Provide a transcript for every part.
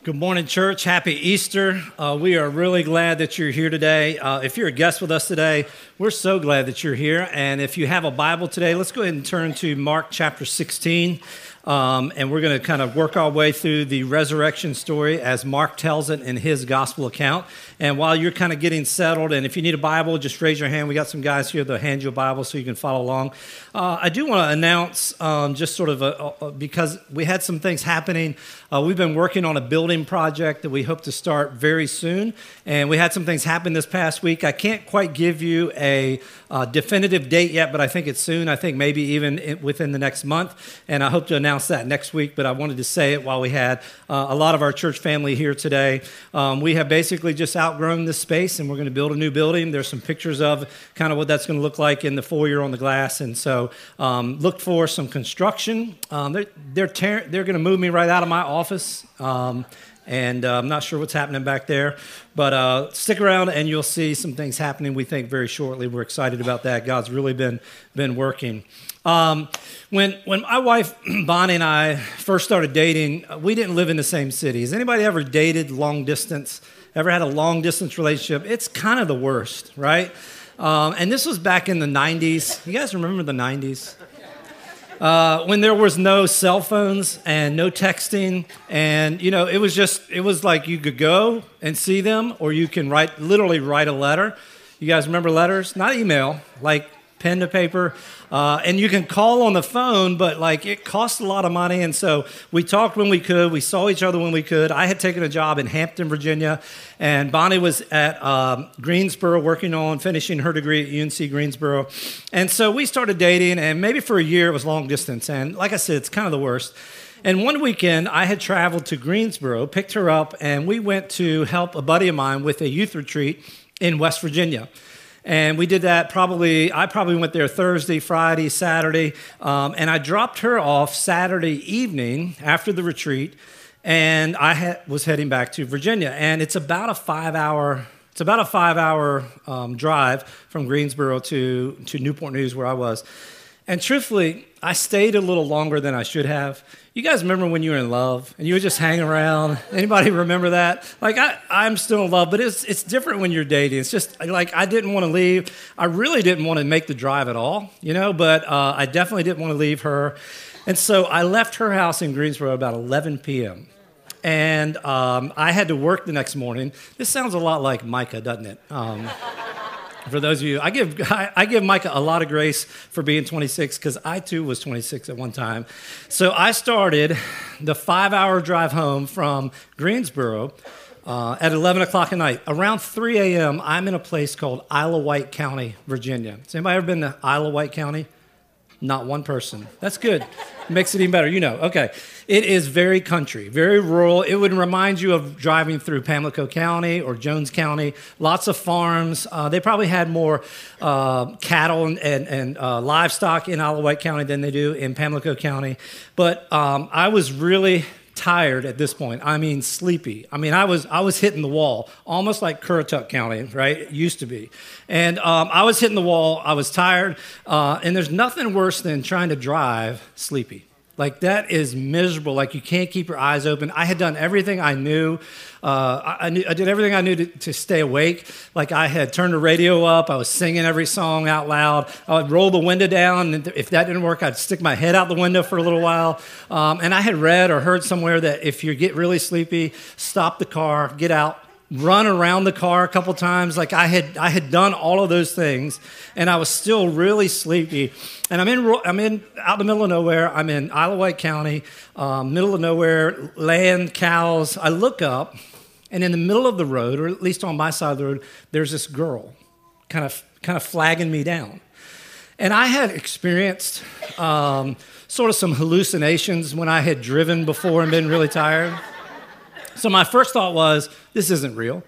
Good morning, church. Happy Easter. We are really glad that you're here today. If you're a guest with us today, we're so glad that you're here. And if you have a Bible today, let's go ahead and turn to Mark chapter 16. And we're going to kind of work our way through the resurrection story as Mark tells it in his gospel account. And while you're kind of getting settled, and if you need a Bible, just raise your hand. We got some guys here that'll hand you a Bible so you can follow along. I do want to announce just sort of because we had some things happening. We've been working on a building project that we hope to start very soon. And we had some things happen this past week. I can't quite give you a definitive date yet, but I think it's soon. I think maybe even within the next month. And I hope to announce that next week, but I wanted to say it while we had a lot of our church family here today. We have basically just outgrown this space, and we're going to build a new building. There's some pictures of kind of what that's going to look like in the foyer on the glass, and so look for some construction. They're going to move me right out of my office. And I'm not sure what's happening back there, but stick around and you'll see some things happening, we think, very shortly. We're excited about that. God's really been working. When my wife, Bonnie, and I first started dating, we didn't live in the same city. Has anybody ever dated long distance, ever had a long distance relationship? It's kind of the worst, right? And this was back in the 90s. You guys remember the 90s? When there was no cell phones and no texting, and it was like you could go and see them, or you can literally write a letter. You guys remember letters? Not email, like pen to paper, and you can call on the phone, but it costs a lot of money. And so we talked when we could, we saw each other when we could. I had taken a job in Hampton, Virginia, and Bonnie was at Greensboro working on finishing her degree at UNC Greensboro. And so we started dating, and maybe for a year it was long distance. And like I said, it's kind of the worst. And one weekend, I had traveled to Greensboro, picked her up, and we went to help a buddy of mine with a youth retreat in West Virginia. And we did that I probably went there Thursday, Friday, Saturday, and I dropped her off Saturday evening after the retreat, and I was heading back to Virginia. And it's about a 5-hour drive from Greensboro to Newport News, where I was. And truthfully, I stayed a little longer than I should have. You guys remember when you were in love and you would just hang around? Anybody remember that? I'm still in love, but it's different when you're dating. It's just I didn't want to leave. I really didn't want to make the drive at all, but I definitely didn't want to leave her. And so I left her house in Greensboro about 11 p.m. And I had to work the next morning. This sounds a lot like Micah, doesn't it? For those of you, I give Micah a lot of grace for being 26 because I too was 26 at one time. So I started the 5-hour drive home from Greensboro at 11 o'clock at night. Around 3 a.m., I'm in a place called Isle of Wight County, Virginia. Has anybody ever been to Isle of Wight County? Not one person. That's good. Makes it even better. Okay. It is very country, very rural. It would remind you of driving through Pamlico County or Jones County. Lots of farms. They probably had more cattle and livestock in Isle of Wight County than they do in Pamlico County. But I was really tired at this point. I mean, sleepy. I was hitting the wall, almost like Currituck County, right? It used to be. And I was hitting the wall. I was tired. And there's nothing worse than trying to drive sleepy. That is miserable. You can't keep your eyes open. I had done everything I knew. I did everything I knew to stay awake. I had turned the radio up. I was singing every song out loud. I would roll the window down, and if that didn't work, I'd stick my head out the window for a little while. And I had read or heard somewhere that if you get really sleepy, stop the car, get out, run around the car a couple times. I had done all of those things, and I was still really sleepy. And I'm in out in the middle of nowhere. I'm in Isle of Wight County, middle of nowhere, land, cows. I look up, and in the middle of the road, or at least on my side of the road, there's this girl, kind of flagging me down. And I had experienced sort of some hallucinations when I had driven before and been really tired. So my first thought was, this isn't real.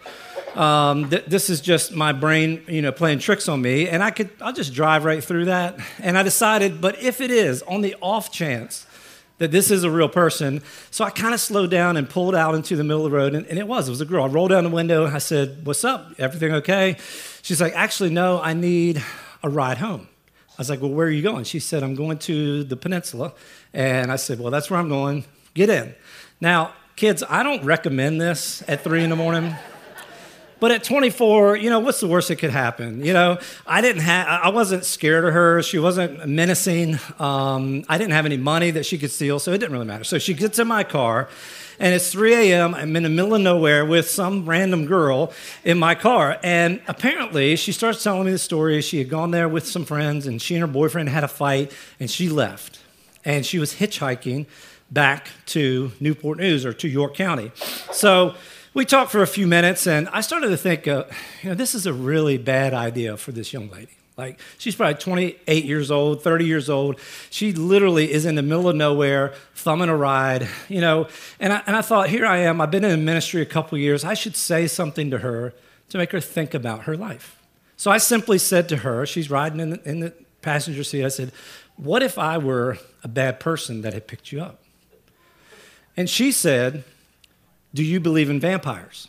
This is just my brain, playing tricks on me, and I'll just drive right through that. And I decided, but if it is, on the off chance that this is a real person, so I kind of slowed down and pulled out into the middle of the road, and it was a girl. I rolled down the window, and I said, "What's up? Everything okay?" She's like, "Actually, no, I need a ride home." I was like, "Well, where are you going?" She said, "I'm going to the peninsula." And I said, "Well, that's where I'm going. Get in." Now, kids, I don't recommend this at 3 in the morning. But at 24, what's the worst that could happen? I wasn't scared of her. She wasn't menacing. I didn't have any money that she could steal, so it didn't really matter. So she gets in my car, and it's 3 a.m. I'm in the middle of nowhere with some random girl in my car. And apparently, she starts telling me the story. She had gone there with some friends, and she and her boyfriend had a fight, and she left. And she was hitchhiking back to Newport News or to York County. So we talked for a few minutes, and I started to think, this is a really bad idea for this young lady. Like, she's probably 28 years old, 30 years old. She literally is in the middle of nowhere, thumbing a ride, and I thought, here I am. I've been in ministry a couple years. I should say something to her to make her think about her life. So I simply said to her, she's riding in the passenger seat, I said, what if I were a bad person that had picked you up? And she said, do you believe in vampires?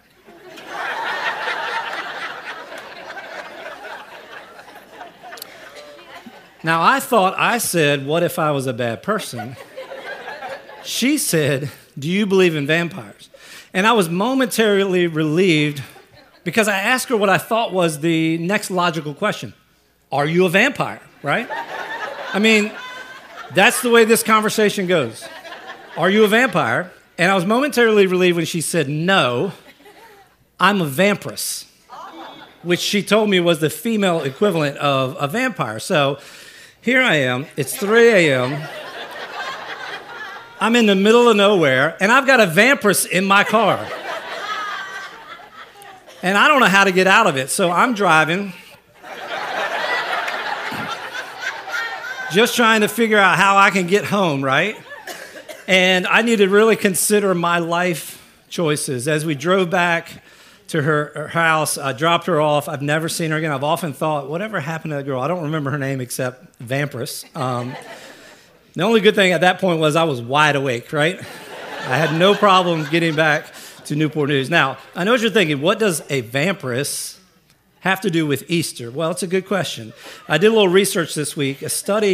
Now, I thought I said, what if I was a bad person? She said, do you believe in vampires? And I was momentarily relieved because I asked her what I thought was the next logical question. Are you a vampire, right? I mean, that's the way this conversation goes. Are you a vampire? And I was momentarily relieved when she said, no, I'm a vampiress, which she told me was the female equivalent of a vampire. So here I am. It's 3 a.m. I'm in the middle of nowhere, and I've got a vampiress in my car. And I don't know how to get out of it. So I'm driving, just trying to figure out how I can get home, right? And I need to really consider my life choices. As we drove back to her house, I dropped her off. I've never seen her again. I've often thought, whatever happened to that girl? I don't remember her name except Vampiress. The only good thing at that point was I was wide awake, right? I had no problem getting back to Newport News. Now, I know what you're thinking. What does a vampiress have to do with Easter? Well, it's a good question. I did a little research this week.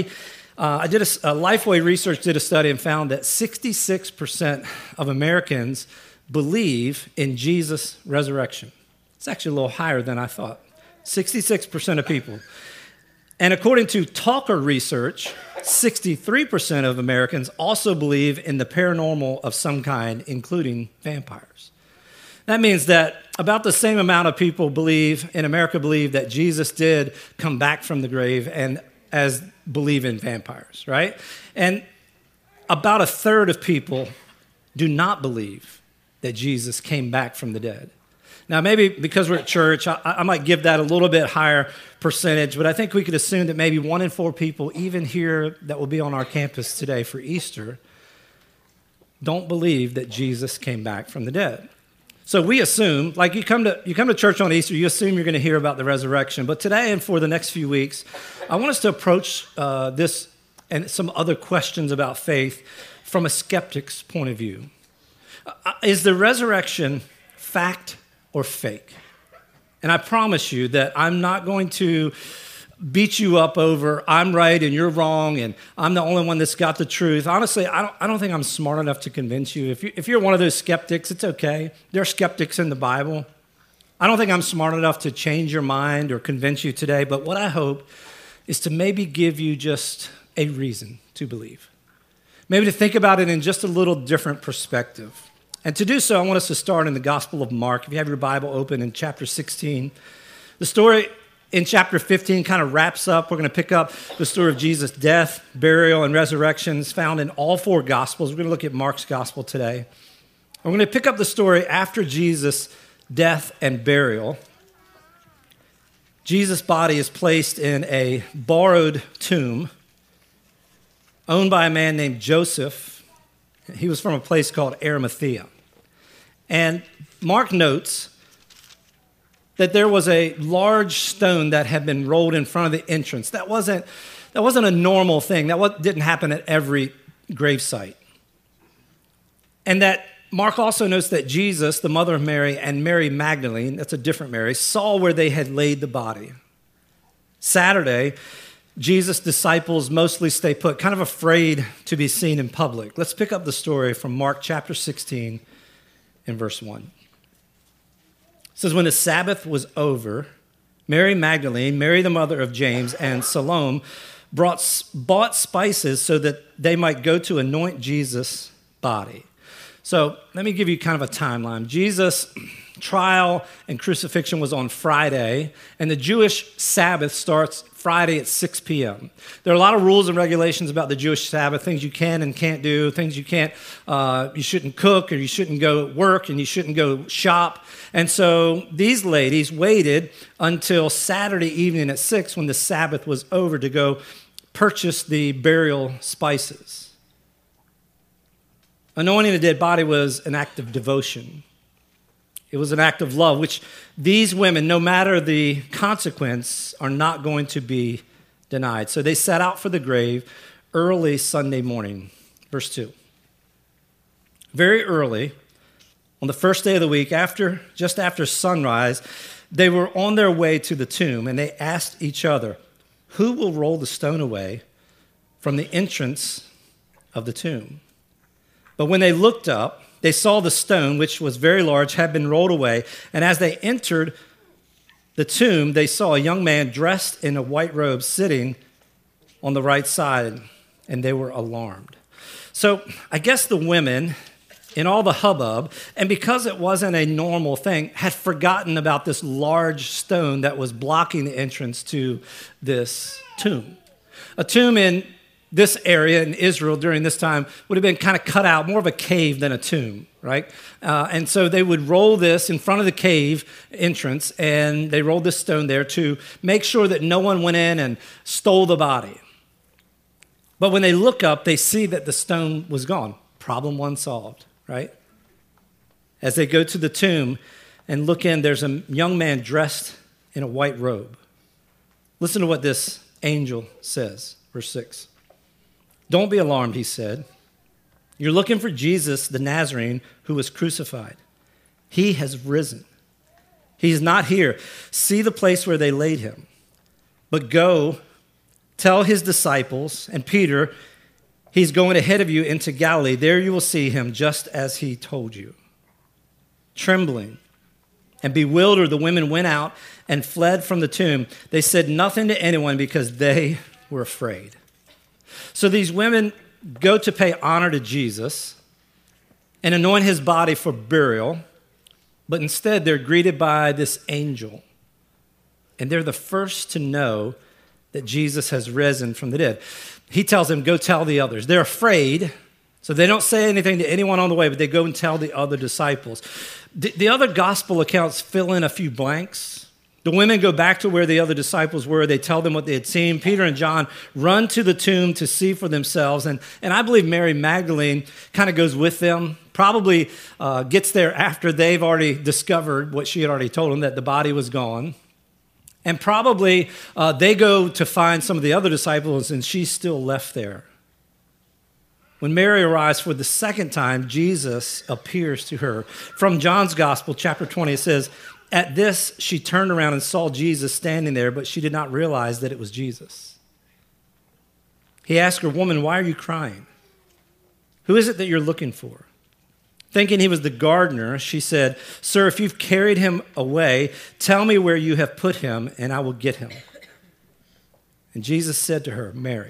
Lifeway Research did a study and found that 66% of Americans believe in Jesus' resurrection. It's actually a little higher than I thought. 66% of people. And according to Talker Research, 63% of Americans also believe in the paranormal of some kind, including vampires. That means that about the same amount of people in America believe that Jesus did come back from the grave and as believe in vampires, right? And about a third of people do not believe that Jesus came back from the dead. Now, maybe because we're at church, I might give that a little bit higher percentage, but I think we could assume that maybe 1 in 4 people, even here that will be on our campus today for Easter, don't believe that Jesus came back from the dead. So we assume, like you come to church on Easter, you assume you're going to hear about the resurrection. But today and for the next few weeks, I want us to approach this and some other questions about faith from a skeptic's point of view. Is the resurrection fact or fake? And I promise you that I'm not going to beat you up over I'm right and you're wrong and I'm the only one that's got the truth. Honestly, I don't think I'm smart enough to convince you. If you're one of those skeptics, it's okay. There are skeptics in the Bible. I don't think I'm smart enough to change your mind or convince you today, but what I hope is to maybe give you just a reason to believe. Maybe to think about it in just a little different perspective. And to do so, I want us to start in the Gospel of Mark. If you have your Bible open in chapter 16, the story in chapter 15 kind of wraps up. We're going to pick up the story of Jesus' death, burial, and resurrection. It's found in all 4 Gospels. We're going to look at Mark's Gospel today. We're going to pick up the story after Jesus' death and burial. Jesus' body is placed in a borrowed tomb owned by a man named Joseph. He was from a place called Arimathea. And Mark notes that there was a large stone that had been rolled in front of the entrance. That wasn't a normal thing. That didn't happen at every gravesite. And that Mark also notes that Jesus, the mother of Mary, and Mary Magdalene, that's a different Mary, saw where they had laid the body. Saturday, Jesus' disciples mostly stay put, kind of afraid to be seen in public. Let's pick up the story from Mark chapter 16 and verse 1. It says, when the Sabbath was over, Mary Magdalene, Mary the mother of James, and Salome bought spices so that they might go to anoint Jesus' body. So let me give you kind of a timeline. Jesus' trial and crucifixion was on Friday, and the Jewish Sabbath starts Friday at 6 p.m. There are a lot of rules and regulations about the Jewish Sabbath, things you can and can't do, things you can't, you shouldn't cook, or you shouldn't go work, and you shouldn't go shop. And so these ladies waited until Saturday evening at 6 when the Sabbath was over to go purchase the burial spices. Anointing a dead body was an act of devotion. It was an act of love, which these women, no matter the consequence, are not going to be denied. So they set out for the grave early Sunday morning. Verse 2. Very early, on the first day of the week, just after sunrise, they were on their way to the tomb, and they asked each other, who will roll the stone away from the entrance of the tomb? But when they looked up, they saw the stone, which was very large, had been rolled away. And as they entered the tomb, they saw a young man dressed in a white robe sitting on the right side, and they were alarmed. So I guess the women, in all the hubbub, and because it wasn't a normal thing, had forgotten about this large stone that was blocking the entrance to this tomb. A tomb in this area in Israel during this time would have been kind of cut out, more of a cave than a tomb, right? And so they would roll this in front of the cave entrance, and they rolled this stone there to make sure that no one went in and stole the body. But when they look up, they see that the stone was gone. Problem one solved, right? As they go to the tomb and look in, there's a young man dressed in a white robe. Listen to what this angel says, verse 6. Don't be alarmed, he said. You're looking for Jesus, the Nazarene, who was crucified. He has risen. He's not here. See the place where they laid him. But go, tell his disciples and Peter, he's going ahead of you into Galilee. There you will see him just as he told you. Trembling and bewildered, the women went out and fled from the tomb. They said nothing to anyone because they were afraid. So these women go to pay honor to Jesus and anoint his body for burial, but instead they're greeted by this angel. And they're the first to know that Jesus has risen from the dead. He tells them, go tell the others. They're afraid, so they don't say anything to anyone on the way, but they go and tell the other disciples. The other gospel accounts fill in a few blanks. The women go back to where the other disciples were. They tell them what they had seen. Peter and John run to the tomb to see for themselves. And I believe Mary Magdalene kind of goes with them, probably gets there after they've already discovered what she had already told them, that the body was gone. And probably they go to find some of the other disciples, and she's still left there. When Mary arrives for the second time, Jesus appears to her. From John's Gospel, chapter 20, it says, at this, she turned around and saw Jesus standing there, but she did not realize that it was Jesus. He asked her, woman, why are you crying? Who is it that you're looking for? Thinking he was the gardener, she said, sir, if you've carried him away, tell me where you have put him, and I will get him. And Jesus said to her, Mary.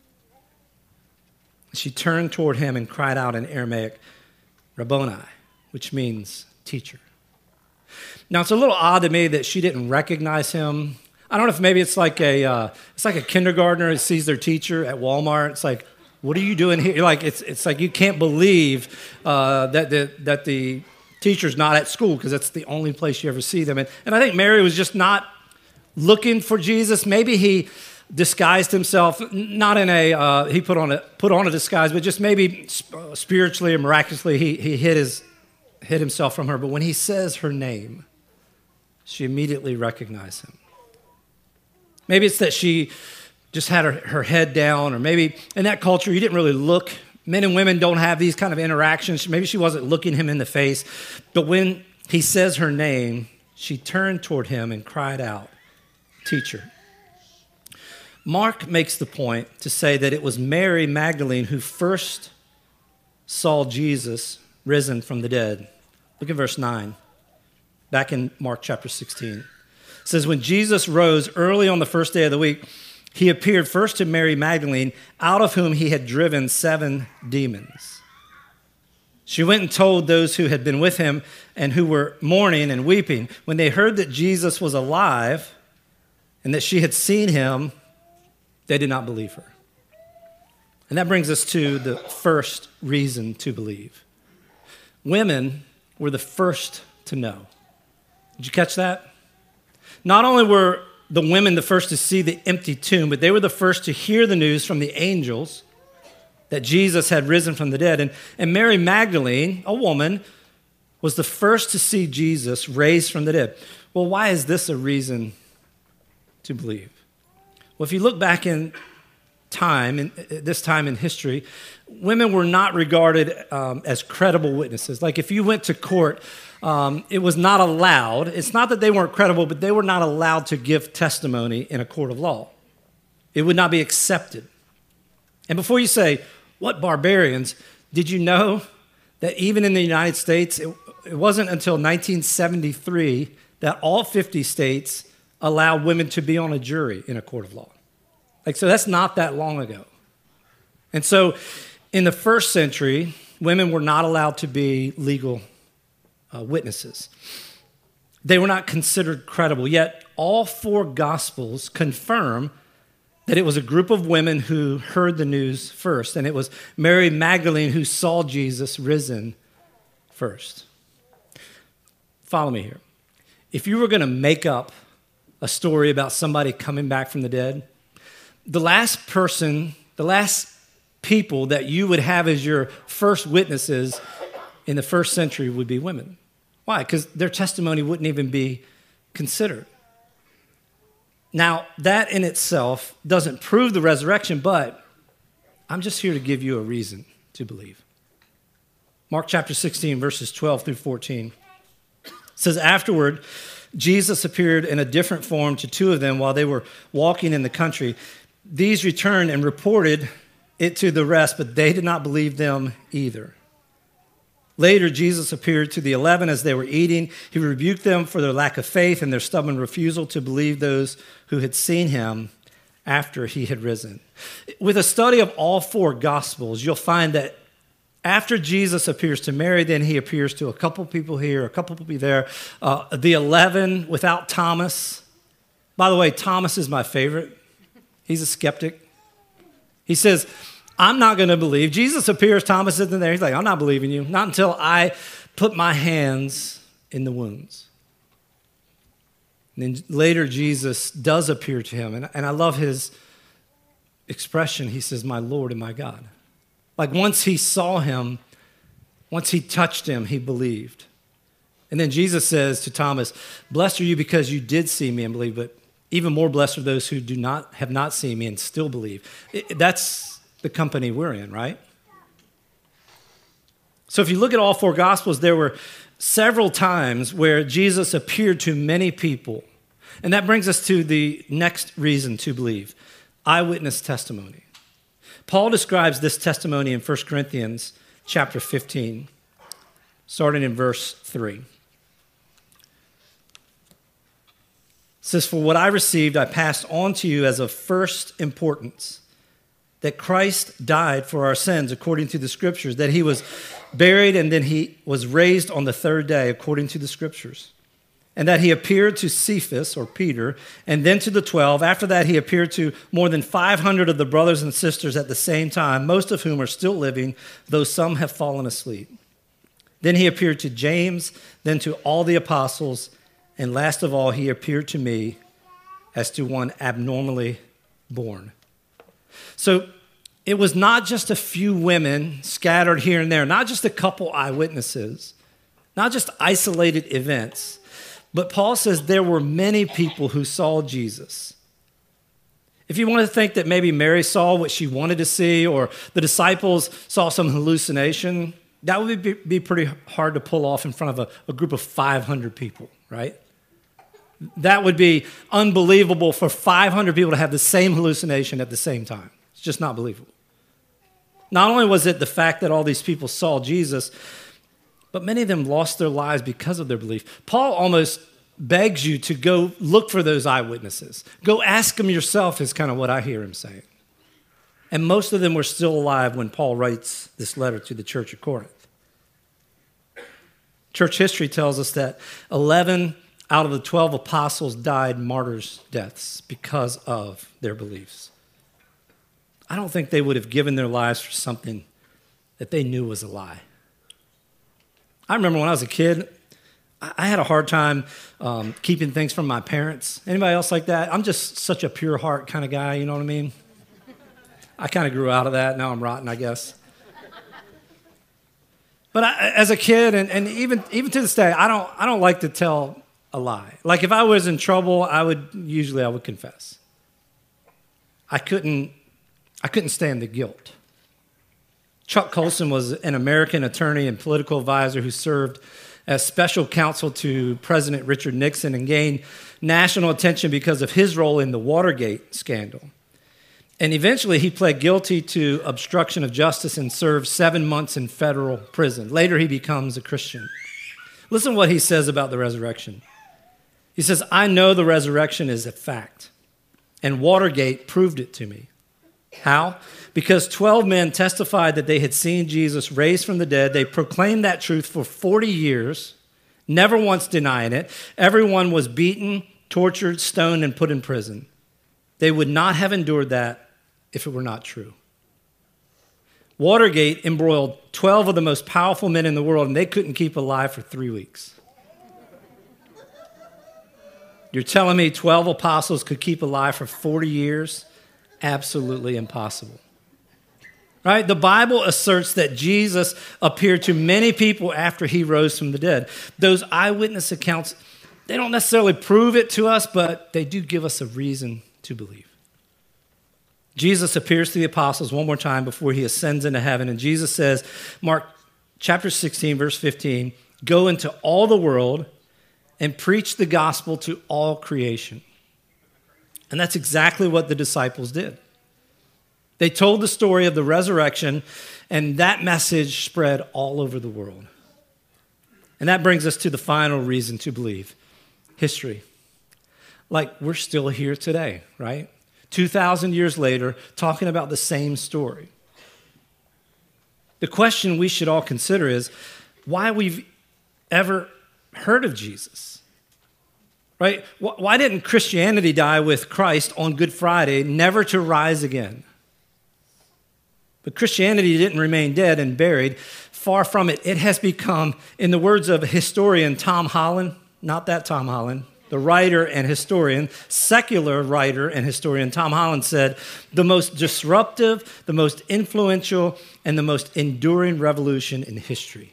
She turned toward him and cried out in Aramaic, Rabboni, which means teacher. Now, it's a little odd to me that she didn't recognize him. I don't know if maybe it's like a kindergartner that sees their teacher at Walmart. It's like, what are you doing here? Like it's like you can't believe that the teacher's not at school because that's the only place you ever see them. And I think Mary was just not looking for Jesus. Maybe he disguised himself, not in a he put on a disguise, but just maybe spiritually or miraculously he hid himself from her. But when he says her name, she immediately recognized him. Maybe it's that she just had her head down, or maybe in that culture you didn't really look. Men and women don't have these kind of interactions. Maybe she wasn't looking him in the face. But when he says her name, she turned toward him and cried out, teacher. Mark makes the point to say that it was Mary Magdalene who first saw Jesus risen from the dead. Look at verse 9, back in Mark chapter 16. It says, when Jesus rose early on the first day of the week, he appeared first to Mary Magdalene, out of whom he had driven 7 demons. She went and told those who had been with him and who were mourning and weeping. When they heard that Jesus was alive and that she had seen him, they did not believe her. And that brings us to the first reason to believe. Women were the first to know. Did you catch that? Not only were the women the first to see the empty tomb, but they were the first to hear the news from the angels that Jesus had risen from the dead. And Mary Magdalene, a woman, was the first to see Jesus raised from the dead. Well, why is this a reason to believe? Well, if you look back in time, in this time in history, women were not regarded as credible witnesses. Like if you went to court, it was not allowed. It's not that they weren't credible, but they were not allowed to give testimony in a court of law. It would not be accepted. And before you say, what barbarians, did you know that even in the United States, it wasn't until 1973 that all 50 states allowed women to be on a jury in a court of law. So that's not that long ago. And so in the first century, women were not allowed to be legal witnesses. They were not considered credible, yet all 4 Gospels confirm that it was a group of women who heard the news first, and it was Mary Magdalene who saw Jesus risen first. Follow me here. If you were going to make up a story about somebody coming back from the dead, the last people that you would have as your first witnesses in the first century would be women. Why? Because their testimony wouldn't even be considered. Now, that in itself doesn't prove the resurrection, but I'm just here to give you a reason to believe. Mark chapter 16, verses 12 through 14 says, afterward, Jesus appeared in a different form to 2 of them while they were walking in the country. These returned and reported it to the rest, but they did not believe them either. Later, Jesus appeared to the 11 as they were eating. He rebuked them for their lack of faith and their stubborn refusal to believe those who had seen him after he had risen. With a study of all 4 Gospels, you'll find that after Jesus appears to Mary, then he appears to a couple people here, a couple people there. The 11 without Thomas. By the way, Thomas is my favorite. He's a skeptic. He says, I'm not going to believe. Jesus appears, Thomas isn't there. He's like, I'm not believing you. Not until I put my hands in the wounds. And then later, Jesus does appear to him. And I love his expression. He says, my Lord and my God. Like once he saw him, once he touched him, he believed. And then Jesus says to Thomas, blessed are you because you did see me and believe, but even more blessed are those who have not seen me and still believe. That's the company we're in, right? So if you look at all 4 Gospels, there were several times where Jesus appeared to many people. And that brings us to the next reason to believe, eyewitness testimony. Paul describes this testimony in 1 Corinthians chapter 15, starting in verse 3. It says, for what I received, I passed on to you as of first importance, that Christ died for our sins according to the Scriptures, that he was buried and then he was raised on the 3rd day according to the Scriptures, and that he appeared to Cephas, or Peter, and then to the 12. After that, he appeared to more than 500 of the brothers and sisters at the same time, most of whom are still living, though some have fallen asleep. Then he appeared to James, then to all the apostles, and last of all, he appeared to me as to one abnormally born. So it was not just a few women scattered here and there, not just a couple eyewitnesses, not just isolated events, but Paul says there were many people who saw Jesus. If you want to think that maybe Mary saw what she wanted to see or the disciples saw some hallucination, that would be pretty hard to pull off in front of a group of 500 people, right? That would be unbelievable for 500 people to have the same hallucination at the same time. It's just not believable. Not only was it the fact that all these people saw Jesus, but many of them lost their lives because of their belief. Paul almost begs you to go look for those eyewitnesses. Go ask them yourself is kind of what I hear him saying. And most of them were still alive when Paul writes this letter to the church of Corinth. Church history tells us that 11 out of the 12 apostles died martyrs' deaths because of their beliefs. I don't think they would have given their lives for something that they knew was a lie. I remember when I was a kid, I had a hard time keeping things from my parents. Anybody else like that? I'm just such a pure heart kind of guy, you know what I mean? I kind of grew out of that. Now I'm rotten, I guess. But as a kid, and even to this day, I don't like to tell a lie. Like if I was in trouble, I would confess. I couldn't stand the guilt. Chuck Colson was an American attorney and political advisor who served as special counsel to President Richard Nixon and gained national attention because of his role in the Watergate scandal. And eventually he pled guilty to obstruction of justice and served 7 months in federal prison. Later he becomes a Christian. Listen to what he says about the resurrection. He says, "I know the resurrection is a fact, and Watergate proved it to me." How? Because 12 men testified that they had seen Jesus raised from the dead. They proclaimed that truth for 40 years, never once denying it. Everyone was beaten, tortured, stoned, and put in prison. They would not have endured that if it were not true. Watergate embroiled 12 of the most powerful men in the world, and they couldn't keep alive for 3 weeks. You're telling me 12 apostles could keep alive for 40 years? Absolutely impossible. Right? The Bible asserts that Jesus appeared to many people after he rose from the dead. Those eyewitness accounts, they don't necessarily prove it to us, but they do give us a reason to believe. Jesus appears to the apostles one more time before he ascends into heaven, and Jesus says, Mark chapter 16, verse 15, "Go into all the world and preach the gospel to all creation." And that's exactly what the disciples did. They told the story of the resurrection, and that message spread all over the world. And that brings us to the final reason to believe: history. Like, we're still here today, right? 2,000 years later, talking about the same story. The question we should all consider is why we've ever heard of Jesus. Right? Why didn't Christianity die with Christ on Good Friday, never to rise again? But Christianity didn't remain dead and buried. Far from it. It has become, in the words of historian Tom Holland, not that Tom Holland, the writer and historian, secular writer and historian Tom Holland said, the most disruptive, the most influential, and the most enduring revolution in history.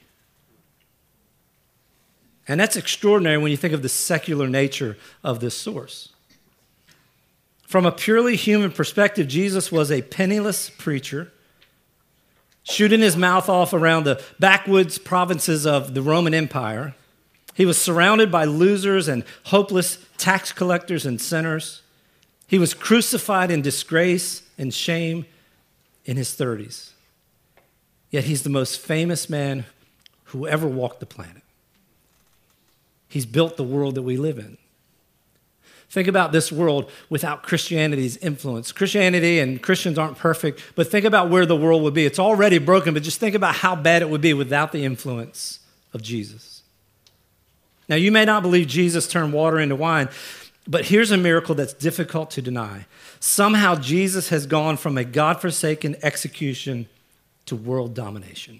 And that's extraordinary when you think of the secular nature of this source. From a purely human perspective, Jesus was a penniless preacher, shooting his mouth off around the backwoods provinces of the Roman Empire. He was surrounded by losers and hopeless tax collectors and sinners. He was crucified in disgrace and shame in his 30s. Yet he's the most famous man who ever walked the planet. He's built the world that we live in. Think about this world without Christianity's influence. Christianity and Christians aren't perfect, but think about where the world would be. It's already broken, but just think about how bad it would be without the influence of Jesus. Now, you may not believe Jesus turned water into wine, but here's a miracle that's difficult to deny. Somehow, Jesus has gone from a God-forsaken execution to world domination.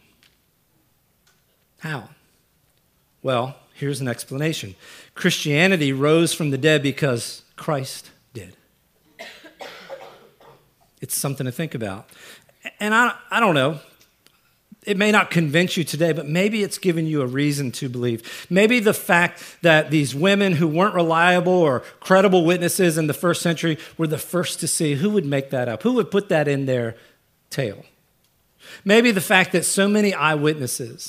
How? Well, here's an explanation. Christianity rose from the dead because Christ did. It's something to think about. And I don't know. It may not convince you today, but maybe it's given you a reason to believe. Maybe the fact that these women who weren't reliable or credible witnesses in the first century were the first to see. Who would make that up? Who would put that in their tale? Maybe the fact that so many eyewitnesses,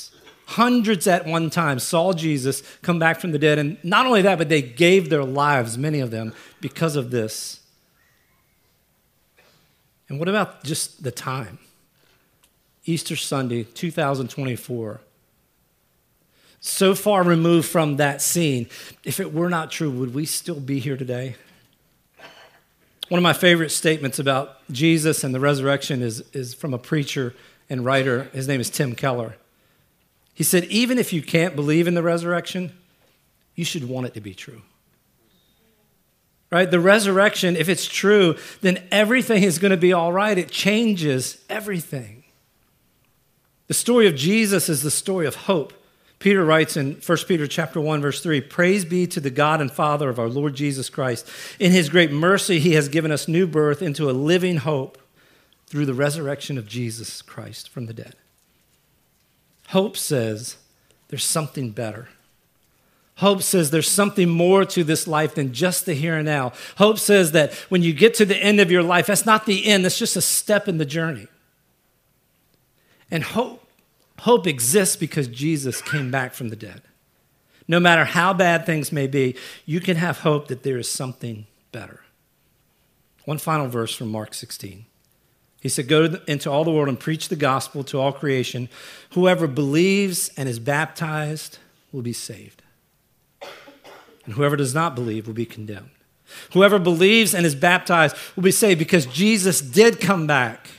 Hundreds at one time saw Jesus come back from the dead. And not only that, but they gave their lives, many of them, because of this. And what about just the time? Easter Sunday, 2024. So far removed from that scene. If it were not true, would we still be here today? One of my favorite statements about Jesus and the resurrection is from a preacher and writer. His name is Tim Keller. He said, even if you can't believe in the resurrection, you should want it to be true. Right? The resurrection, if it's true, then everything is going to be all right. It changes everything. The story of Jesus is the story of hope. Peter writes in 1 Peter chapter 1, verse 3, praise be to the God and Father of our Lord Jesus Christ. In his great mercy, he has given us new birth into a living hope through the resurrection of Jesus Christ from the dead. Hope says there's something better. Hope says there's something more to this life than just the here and now. Hope says that when you get to the end of your life, that's not the end, that's just a step in the journey. And hope exists because Jesus came back from the dead. No matter how bad things may be, you can have hope that there is something better. One final verse from Mark 16. He said, go into all the world and preach the gospel to all creation. Whoever believes and is baptized will be saved. And whoever does not believe will be condemned. Whoever believes and is baptized will be saved because Jesus did come back.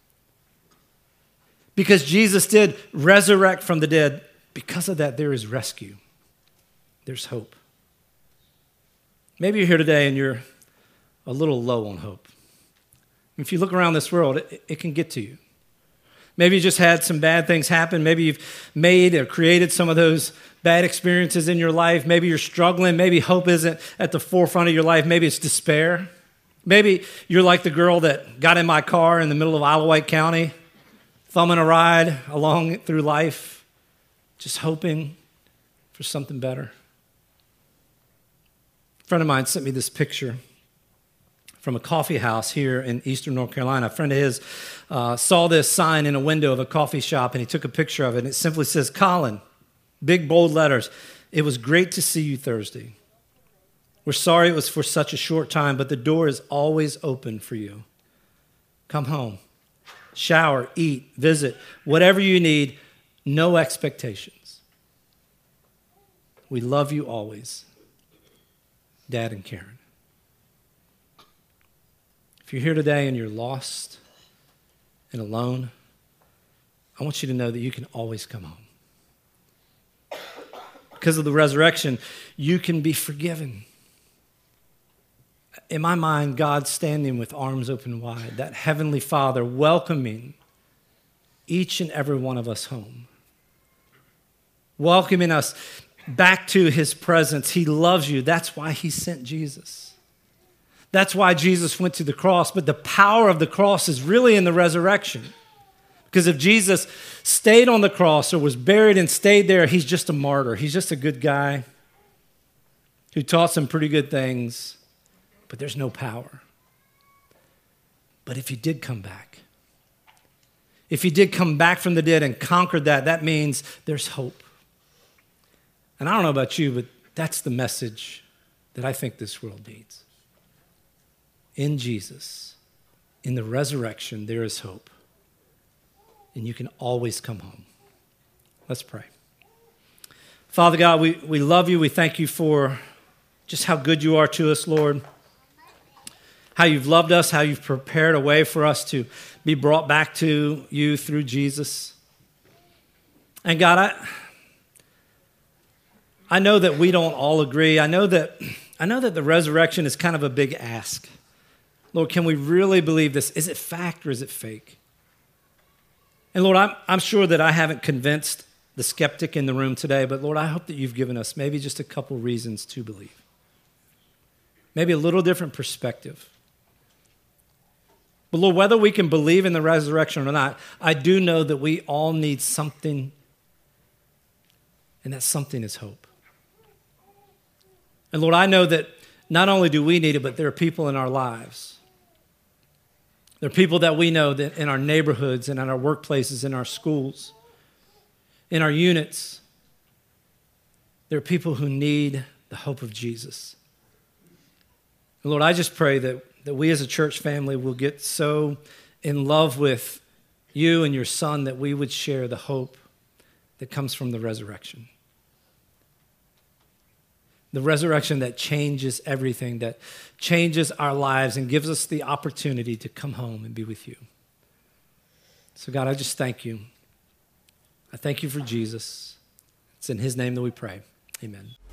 Because Jesus did resurrect from the dead. Because of that, there is rescue. There's hope. Maybe you're here today and you're a little low on hope. If you look around this world, it can get to you. Maybe you just had some bad things happen. Maybe you've made or created some of those bad experiences in your life. Maybe you're struggling. Maybe hope isn't at the forefront of your life. Maybe it's despair. Maybe you're like the girl that got in my car in the middle of Isle of Wight County, thumbing a ride along through life, just hoping for something better. A friend of mine sent me this picture from a coffee house here in eastern North Carolina. A friend of his saw this sign in a window of a coffee shop, and he took a picture of it, and it simply says, Colin, big bold letters, it was great to see you Thursday. We're sorry it was for such a short time, but the door is always open for you. Come home, shower, eat, visit, whatever you need, no expectations. We love you always. Dad and Karen. If you're here today and you're lost and alone, I want you to know that you can always come home. Because of the resurrection, you can be forgiven. In my mind, God's standing with arms open wide, that heavenly Father welcoming each and every one of us home, welcoming us back to his presence. He loves you. That's why he sent Jesus. That's why Jesus went to the cross, but the power of the cross is really in the resurrection. Because if Jesus stayed on the cross or was buried and stayed there, he's just a martyr. He's just a good guy who taught some pretty good things, but there's no power. But if he did come back, if he did come back from the dead and conquered that, that means there's hope. And I don't know about you, but that's the message that I think this world needs. In Jesus, in the resurrection, there is hope. And you can always come home. Let's pray. Father God, we love you. We thank you for just how good you are to us, Lord. How you've loved us, how you've prepared a way for us to be brought back to you through Jesus. And God, I know that we don't all agree. I know that the resurrection is kind of a big ask. Lord, can we really believe this? Is it fact or is it fake? And Lord, I'm sure that I haven't convinced the skeptic in the room today, but Lord, I hope that you've given us maybe just a couple reasons to believe. Maybe a little different perspective. But Lord, whether we can believe in the resurrection or not, I do know that we all need something, and that something is hope. And Lord, I know that not only do we need it, but there are people in our lives. There are people that we know that in our neighborhoods and in our workplaces, in our schools, in our units, there are people who need the hope of Jesus. And Lord, I just pray that we as a church family will get so in love with you and your Son that we would share the hope that comes from the resurrection. The resurrection that changes everything, that changes our lives and gives us the opportunity to come home and be with you. So God, I just thank you. I thank you for Jesus. It's in his name that we pray. Amen.